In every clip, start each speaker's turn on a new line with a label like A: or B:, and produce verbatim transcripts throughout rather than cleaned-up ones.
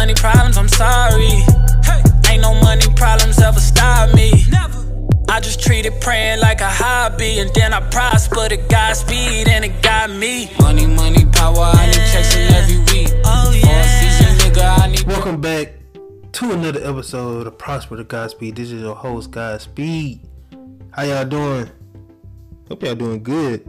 A: money problems, I'm sorry. Hey. Ain't no money problems ever stop me. Never. I just treat it praying like a hobby, and then I prosper to Godspeed, and it got me. Money, money, power, I need chasing every week. Oh yeah. Season, nigga, I need.
B: Welcome back to another episode of Prosper to Godspeed. This is your host, Godspeed. How y'all doing? Hope y'all doing good.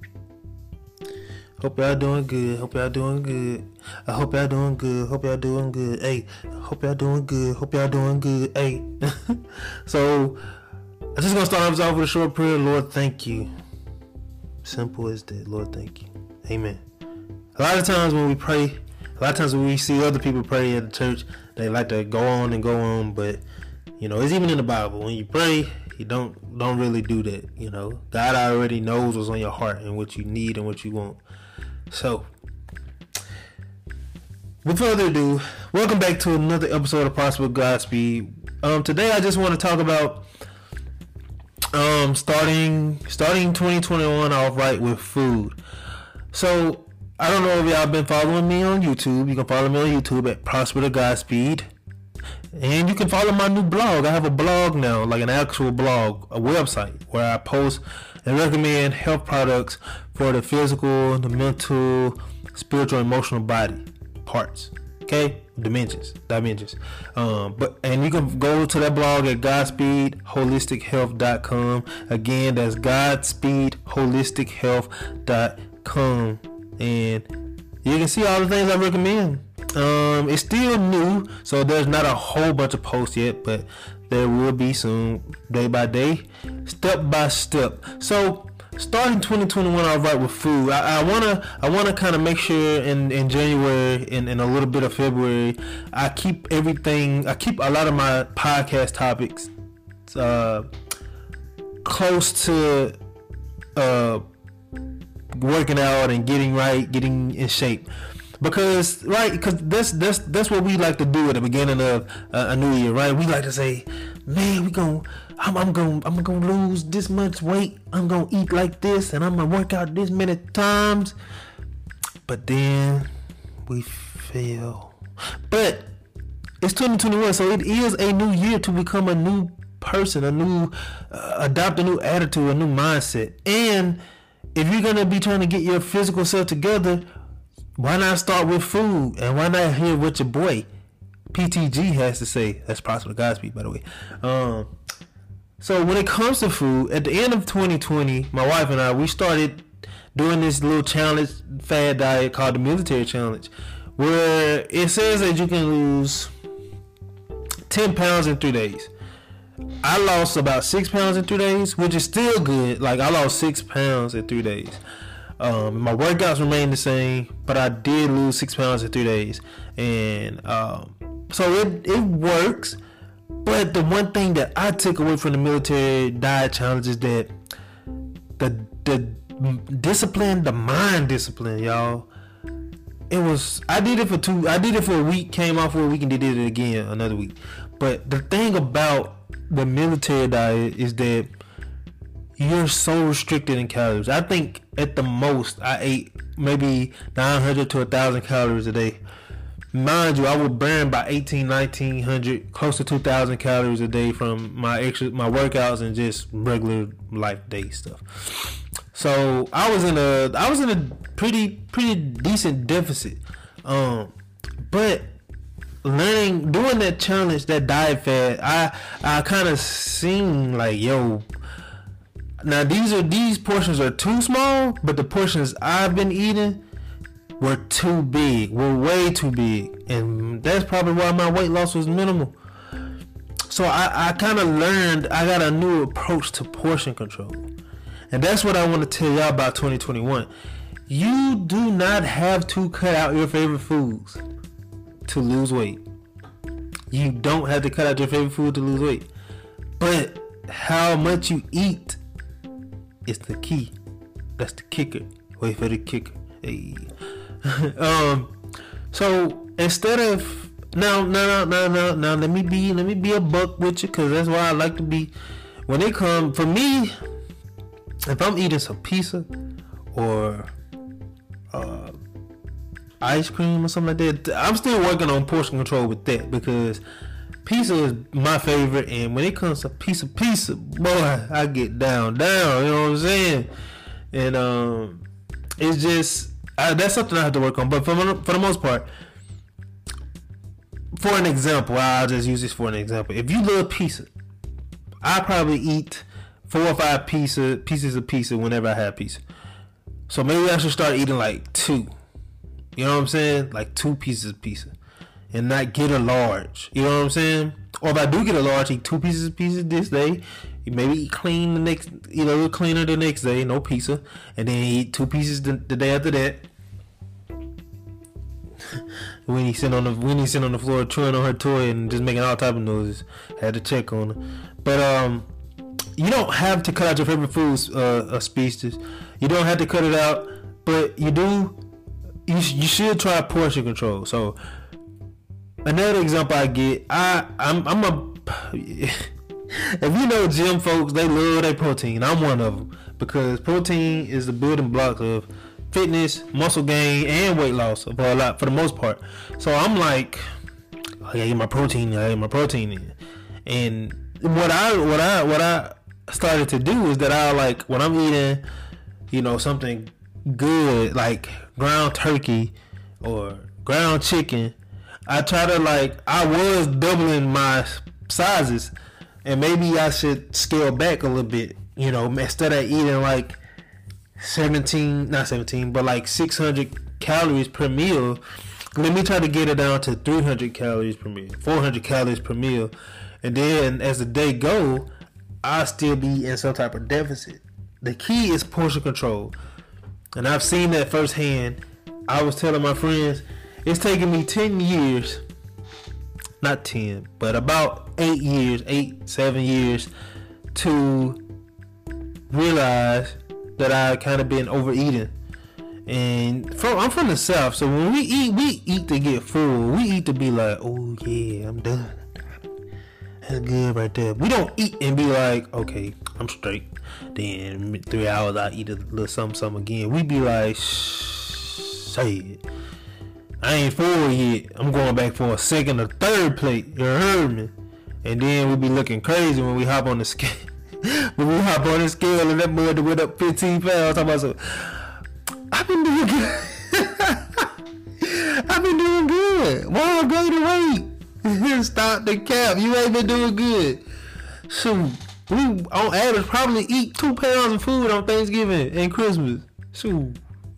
B: Hope y'all doing good. Hope y'all doing good. I hope y'all doing good. Hope y'all doing good. Hey, hope y'all doing good. Hope y'all doing good. Hey. So, I'm just gonna start off with a short prayer. Lord, thank you. Simple as that. Lord, thank you. Amen. A lot of times when we pray, a lot of times when we see other people pray at the church, they like to go on and go on, but you know, it's even in the Bible. When you pray, you don't don't really do that. You know, God already knows what's on your heart and what you need and what you want. So, without further ado, welcome back to another episode of Prosper Godspeed. Um, today I just want to talk about um starting starting twenty twenty-one off right with food. So I don't know if y'all been following me on YouTube. You can follow me on YouTube at Prosper to Godspeed. And you can follow my new blog. I have a blog now, like an actual blog, a website where I post and recommend health products for the physical, the mental, spiritual, emotional body parts. Okay? Dimensions. Dimensions. Um, but and you can go to that blog at godspeed holistic health dot com. Again, that's godspeed holistic health dot com. And you can see all the things I recommend. Um, it's still new, so there's not a whole bunch of posts yet, but there will be soon, day by day, step by step. So starting twenty twenty-one off right with food, I, I wanna I wanna kind of make sure in, in January and, and a little bit of February, I keep everything. I keep a lot of my podcast topics uh, close to uh, working out and getting right, getting in shape. Because right, because that's that's that's what we like to do at the beginning of uh, a new year, right? We like to say, "Man, we gon' I'm, I'm gonna I'm gonna lose this much weight. I'm gonna eat like this, and I'm gonna work out this many times." But then we fail. But it's twenty twenty-one, so it is a new year to become a new person, a new uh, adopt a new attitude, a new mindset. And if you're gonna be trying to get your physical self together, why not start with food? And why not hear what your boy P T G has to say? That's Prosper to Godspeed, by the way. Um, so when it comes to food, at the end of twenty twenty, my wife and I, we started doing this little challenge, fad diet called the Military Challenge, where it says that you can lose ten pounds in three days. I lost about six pounds in three days, which is still good. Like, I lost six pounds in three days. Um, my workouts remain the same, but I did lose six pounds in three days, and um, so it it works. But the one thing that I took away from the military diet challenge is that the the discipline, the mind discipline, y'all. It was I did it for two. I did it for a week, came off for a week, and did it again another week. But the thing about the military diet is that you're so restricted in calories. I think at the most I ate maybe nine hundred to one thousand calories a day. Mind you, I would burn by eighteen, nineteen hundred, close to two thousand calories a day from my extra, my workouts and just regular life day stuff. So I was in a, I was in a pretty, pretty decent deficit. Um, but learning, doing that challenge, that diet fad, I, I kind of seen like, yo, now these are these portions are too small, but the portions I've been eating were too big, were way too big, and that's probably why my weight loss was minimal. So I, I kind of learned I got a new approach to portion control, and that's what I want to tell y'all about twenty twenty-one. You do not have to cut out your favorite foods to lose weight. You don't have to cut out your favorite food to lose weight, but how much you eat is the key. That's the kicker. Wait for the kicker. Hey. um. So instead of now, now, now, now, now, let me be, let me be a buck with you, cause that's why I like to be. When it come for me, if I'm eating some pizza or uh, ice cream or something like that. I'm still working on portion control with that because pizza is my favorite, and when it comes to pizza, pizza, boy, I get down, down. You know what I'm saying? And um, it's just I, that's something I have to work on. But for for the most part, for an example, I'll just use this for an example. If you love pizza, I probably eat four or five pizza pieces of pizza whenever I have pizza. So maybe I should start eating like two. You know what I'm saying? Like two pieces of pizza. And not get a large. You know what I'm saying? Or if I do get a large, eat two pieces of pizza this day. Maybe eat clean the next, eat a little cleaner the next day, no pizza. And then eat two pieces the, the day after that. when he sit on the when he sit on the floor chewing on her toy and just making all type of noises. Had to check on her. But um you don't have to cut out your favorite foods, uh, uh species. You don't have to cut it out, but you do you, you should try portion control. So another example I get, I I'm I'm a if you know gym folks, they love their protein. I'm one of them because protein is the building blocks of fitness, muscle gain, and weight loss for a lot for the most part. So I'm like, I gotta get my protein, I gotta get my protein in. And what I what I what I started to do is that I like when I'm eating, you know, something good like ground turkey or ground chicken. I try to like I was doubling my sizes, and maybe I should scale back a little bit. You know, instead of eating like seventeen, not seventeen, but like six hundred calories per meal, let me try to get it down to three hundred calories per meal, four hundred calories per meal, and then as the day go, I'll still be in some type of deficit. The key is portion control, and I've seen that firsthand. I was telling my friends. It's taken me ten years, not ten, but about eight years, eight, seven years to realize that I kind of been overeating. And from, I'm from the South, so when we eat, we eat to get full. We eat to be like, oh yeah, I'm done. That's good right there. We don't eat and be like, okay, I'm straight. Then three hours I eat a little something, something again. We be like, shh, say it. I ain't full yet. I'm going back for a second or third plate. You heard me? And then we be looking crazy when we hop on the scale. when we hop on the scale and that boy went up fifteen pounds. I'm about to, I've been doing good. I've been doing good. Why I'm gaining weight? Stop the cap. You ain't been doing good. Shoot. We on average probably eat two pounds of food on Thanksgiving and Christmas. Shoot.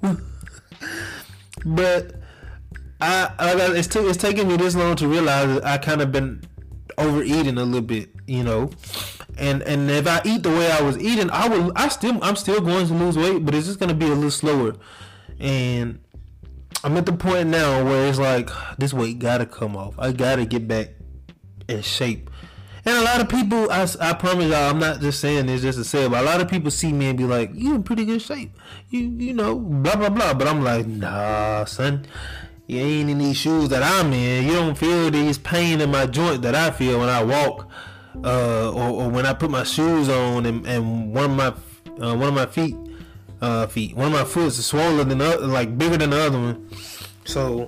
B: But I, I it's, t- it's taking me this long to realize that I kind of been overeating a little bit, you know, and and if I eat the way I was eating, I will. I still, I'm still going to lose weight, but it's just gonna be a little slower. And I'm at the point now where it's like this weight gotta come off. I gotta get back in shape. And a lot of people, I, I promise y'all, I'm not just saying this just to say it, but a lot of people see me and be like, "You in pretty good shape, you you know, blah blah blah." But I'm like, nah, son. You ain't in these shoes that I'm in. You don't feel these pain in my joint that I feel when I walk, uh, or, or when I put my shoes on, and, and one of my uh, one of my feet, uh, feet, one of my foot is swollen than the other, like bigger than the other one. So,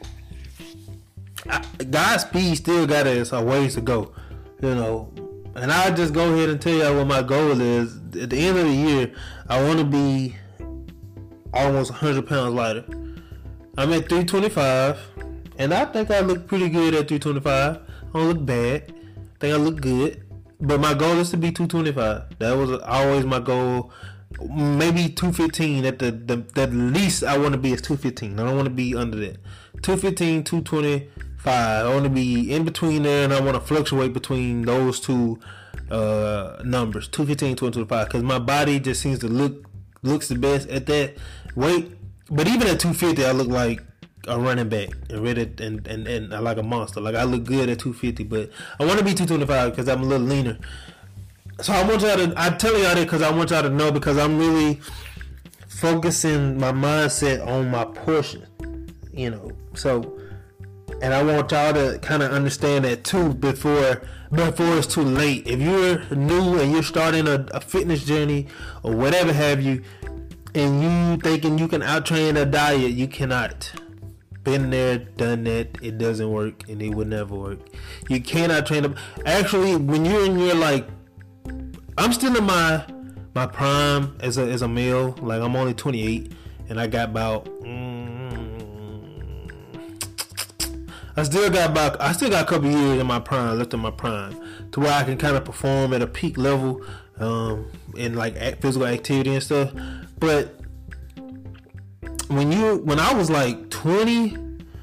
B: I, Godspeed still got us a ways to go, you know. And I just go ahead and tell y'all what my goal is. At the end of the year, I want to be almost one hundred pounds lighter. I'm at three twenty-five, and I think I look pretty good at three twenty-five. I don't look bad. I think I look good. But my goal is to be two twenty-five. That was always my goal. Maybe two fifteen. At the, the, the least I want to be is two fifteen. I don't want to be under that. two fifteen, two twenty-five. I want to be in between there, and I want to fluctuate between those two uh, numbers, two fifteen, two twenty-five, because my body just seems to look looks the best at that weight. But even at two fifty, I look like a running back and ready and, and, and I like a monster. Like I look good at two fifty, but I want to be two twenty-five because I'm a little leaner. So I want y'all to, I tell y'all that because I want y'all to know, because I'm really focusing my mindset on my portion, you know. So, and I want y'all to kind of understand that too before before it's too late. If you're new and you're starting a, a fitness journey or whatever have you, and you thinking you can out-train a diet, you cannot. Been there, done that. It doesn't work, and it would never work. You cannot train up. Actually, when you're in your like, I'm still in my my prime as a as a male. Like I'm only twenty-eight, and I got about. Mm, I still got about. I still got a couple years in my prime, left in my prime, to where I can kind of perform at a peak level, um, in like physical activity and stuff. But when you when I was like twenty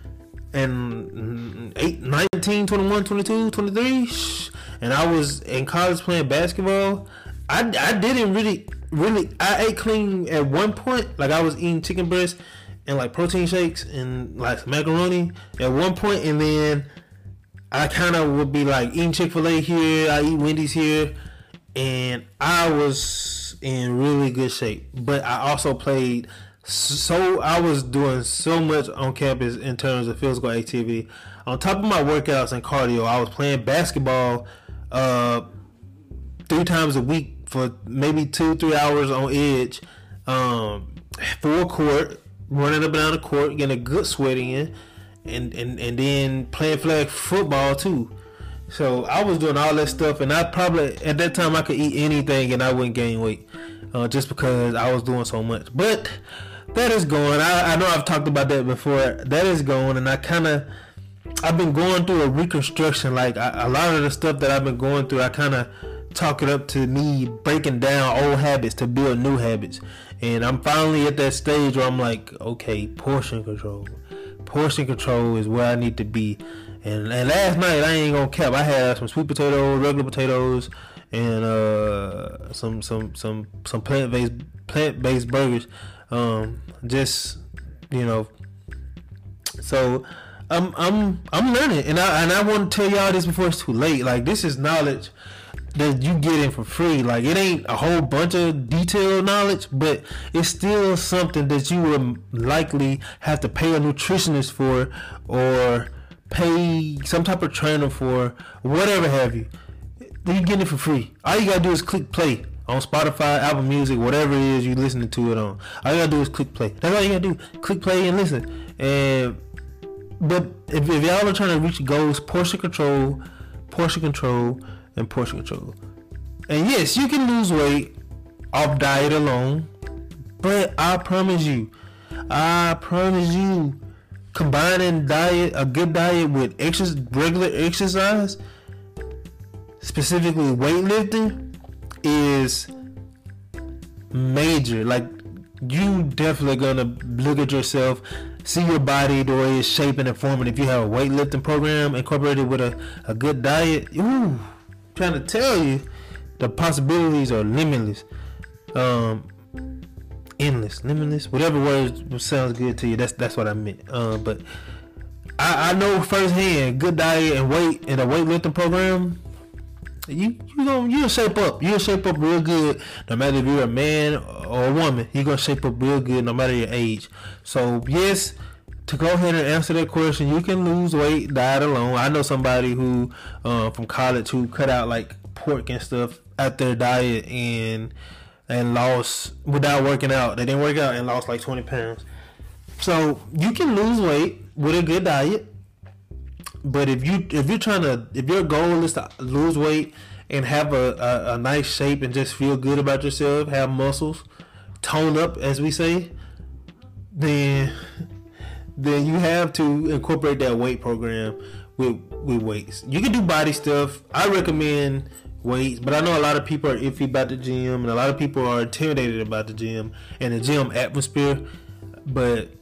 B: and eight, nineteen, twenty-one, twenty-two, twenty-three, and I was in college playing basketball, I, I didn't really really I ate clean at one point. Like I was eating chicken breast and like protein shakes and like macaroni at one point, and then I kind of would be like eating Chick-fil-A here, I eat Wendy's here, and I was in really good shape. But I also played. So I was doing so much on campus in terms of physical activity. On top of my workouts and cardio, I was playing basketball uh, three times a week for maybe two, three hours on edge, um, full court, running up and down the court, getting a good sweat in, and, and, and then playing flag football too. So I was doing all that stuff, and I probably, at that time, I could eat anything and I wouldn't gain weight, uh, just because I was doing so much. But that is going. I, I know I've talked about that before. That is going, and I kind of, I've been going through a reconstruction. Like I, a lot of the stuff that I've been going through, I kind of talk it up to me breaking down old habits to build new habits. And I'm finally at that stage where I'm like, okay, portion control. Portion control is where I need to be. And, and last night, I ain't gonna cap. I had some sweet potatoes, regular potatoes, and uh, some some some some plant based plant based burgers. Um, just you know, so I'm I'm I'm learning, and I and I want to tell y'all this before it's too late. Like this is knowledge that you get in for free. Like it ain't a whole bunch of detailed knowledge, but it's still something that you would likely have to pay a nutritionist for, or pay some type of trainer for, whatever have you. You get it for free. All you gotta do is click play on Spotify, Apple Music, whatever it is you listening to it on. All you gotta do is click play. That's all you gotta do. Click play and listen. And but if, if y'all are trying to reach goals, portion control, portion control, and portion control. And yes, you can lose weight off diet alone, but I promise you, I promise you, combining diet, a good diet with exercise, regular exercise, specifically weightlifting, is major. Like you definitely gonna look at yourself, see your body the way it's shaping and forming. If you have a weightlifting program incorporated with a, a good diet, ooh, trying to tell you, the possibilities are limitless, um, endless, limitless, whatever word sounds good to you. That's that's what I meant. Uh, but I, I know firsthand, good diet and weight and a weightlifting program. You you gonna you'll shape up. You'll shape up real good, no matter if you're a man or a woman. You're gonna shape up real good, no matter your age. So yes, to go ahead and answer that question, you can lose weight diet alone. I know somebody who uh, from college who cut out like pork and stuff out their diet and and lost without working out. They didn't work out and lost like twenty pounds. So you can lose weight with a good diet. But if you if you're trying to if your goal is to lose weight and have a, a, a nice shape and just feel good about yourself, have muscles, tone up as we say, then then you have to incorporate that weight program with with weights. You can do body stuff. I recommend weights, but I know a lot of people are iffy about the gym, and a lot of people are intimidated about the gym and the gym atmosphere. But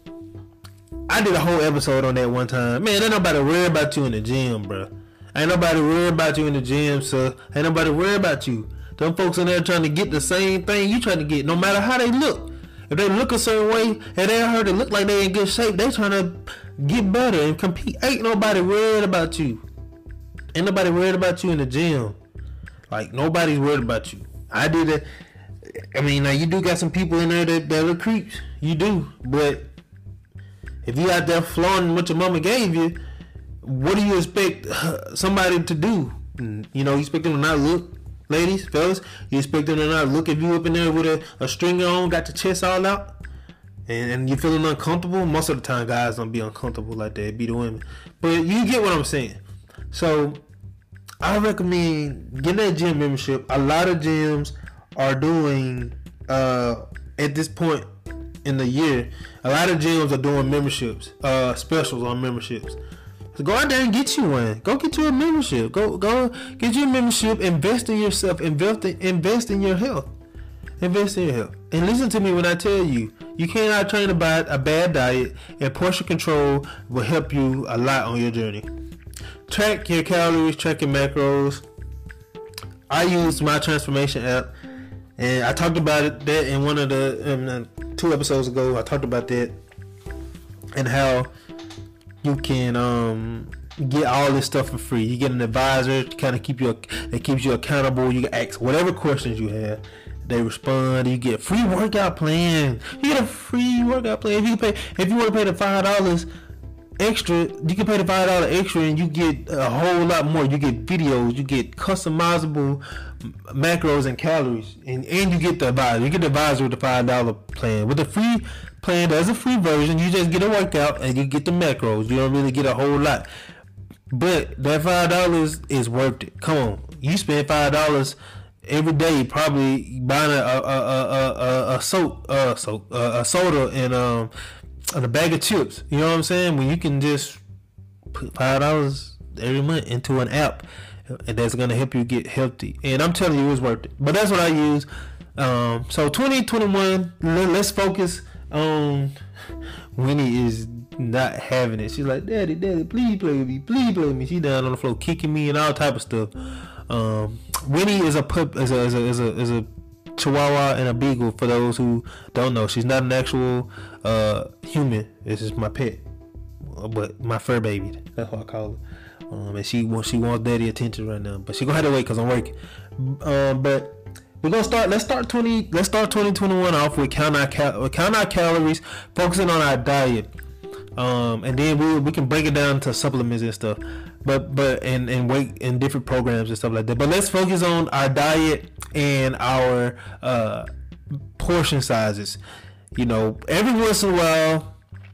B: I did a whole episode on that one time. Man, ain't nobody worry about you in the gym, bro. Ain't nobody worry about you in the gym, so ain't nobody worry about you. Them folks in there trying to get the same thing you trying to get, no matter how they look. If they look a certain way and they heard it look like they in good shape, they trying to get better and compete. Ain't nobody worried about you. Ain't nobody worried about you in the gym. Like, nobody's worried about you. I did it. I mean, now you do got some people in there that, that are creeps. You do, but if you out there flaunting what your mama gave you, what do you expect somebody to do? You know, you expect them to not look, ladies, fellas. You expect them to not look if you up in there with a, a stringer on, got your chest all out, and, and you're feeling uncomfortable, most of the time guys don't be uncomfortable like that. It be the women. But you get what I'm saying. So I recommend getting that gym membership. A lot of gyms are doing uh, at this point in the year, a lot of gyms are doing memberships, uh, specials on memberships. So go out there and get you one. Go get you a membership. Go go get you a membership. Invest in yourself. Invest in, invest in your health. Invest in your health. And listen to me when I tell you, you cannot train about a bad diet, and portion control will help you a lot on your journey. Track your calories, track your macros. I use my transformation app, and I talked about it that in one of the um, two episodes ago. I talked about that and how you can um, get all this stuff for free. You get an advisor to kind of keep you, that keeps you accountable. You can ask whatever questions you have. They respond. You get a free workout plan. You get a free workout plan. If you pay, if you want to pay the five dollars extra, you can pay the five dollars extra, and you get a whole lot more. You get videos. You get customizable macros and calories, and, and you get the advisor. You get the advisor with the five dollar plan. With the free plan, there's a free version. You just get a workout and you get the macros. You don't really get a whole lot, but that five dollars is worth it. Come on, you spend five dollars every day, probably buying a a a a, a, a soap, uh, so uh, a soda and um and a bag of chips. You know what I'm saying? When you can just put five dollars every month into an app, and that's gonna help you get healthy. And I'm telling you, it's worth it. But that's what I use. Um, so twenty twenty-one, let's focus on. Winnie is not having it. She's like, Daddy, Daddy, please play with me, please play with me. She down on the floor kicking me and all type of stuff. Um, Winnie is a pup, is a is a is a, is a Chihuahua and a Beagle. For those who don't know, she's not an actual uh, human. This is my pet, but my fur baby. That's what I call her. Um, and she wants she wants daddy attention right now, but she gonna have to wait because I'm working. Um, but we're gonna start. Let's start twenty. Let's start twenty twenty-one off with count our cal- count our calories, focusing on our diet. Um, and then we we can break it down to supplements and stuff, but but and and weight and different programs and stuff like that. But let's focus on our diet and our uh, portion sizes. You know, every once in a while,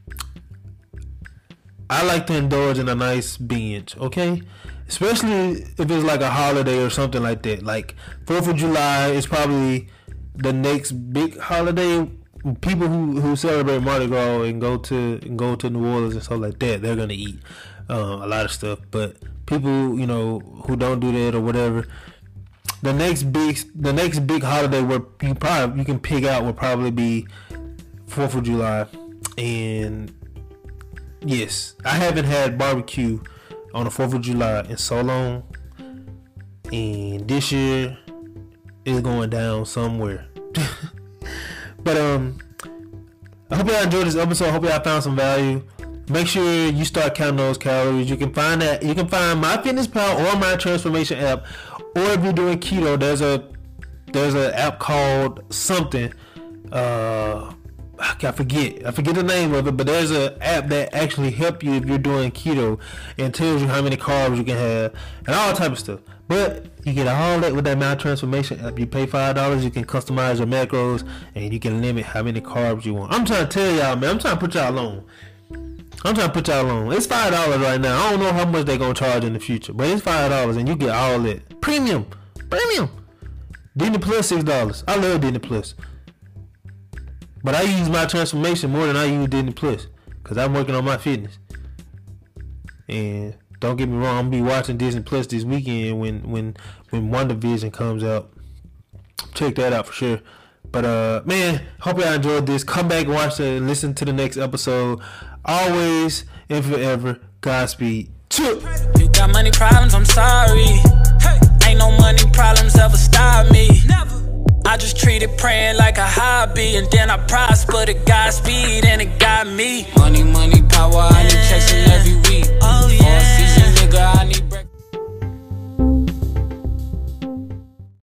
B: I like to indulge in a nice binge. Okay, especially if it's like a holiday or something like that. Like Fourth of July is probably the next big holiday. People who, who celebrate Mardi Gras and go to and go to New Orleans and stuff like that, they're gonna eat uh, a lot of stuff. But people, you know, who don't do that or whatever, the next big the next big holiday where you probably you can pick out would probably be Fourth of July. And yes, I haven't had barbecue on the Fourth of July in so long, and this year is going down somewhere. But um, I hope y'all enjoyed this episode. I hope y'all found some value. Make sure you start counting those calories. You can find that. You can find MyFitnessPal or My Transformation app, or if you're doing keto, there's a there's an app called something. Uh, I forget. I forget the name of it, but there's an app that actually help you if you're doing keto and tells you how many carbs you can have and all type of stuff. But you get all that with that My Transformation app. You pay five dollars, you can customize your macros, and you can limit how many carbs you want. I'm trying to tell y'all, man. I'm trying to put y'all on. I'm trying to put y'all on. It's five dollars right now. I don't know how much they're going to charge in the future, but it's five dollars, and you get all that. Premium. Premium. Disney Plus, six dollars. I love Disney Plus. But I use My Transformation more than I use Disney Plus, because I'm working on my fitness. And don't get me wrong, I'm gonna be watching Disney Plus this weekend when when when WandaVision comes out. Check that out for sure. But uh, man, hope y'all enjoyed this. Come back and watch it and listen to the next episode. Always and forever, Godspeed. Chip.
A: You got money problems, I'm sorry. Hey. Ain't no money problems ever stop me. Never. I just treated praying like a hobby, and then I prospered at Godspeed, and it got me. Money, money.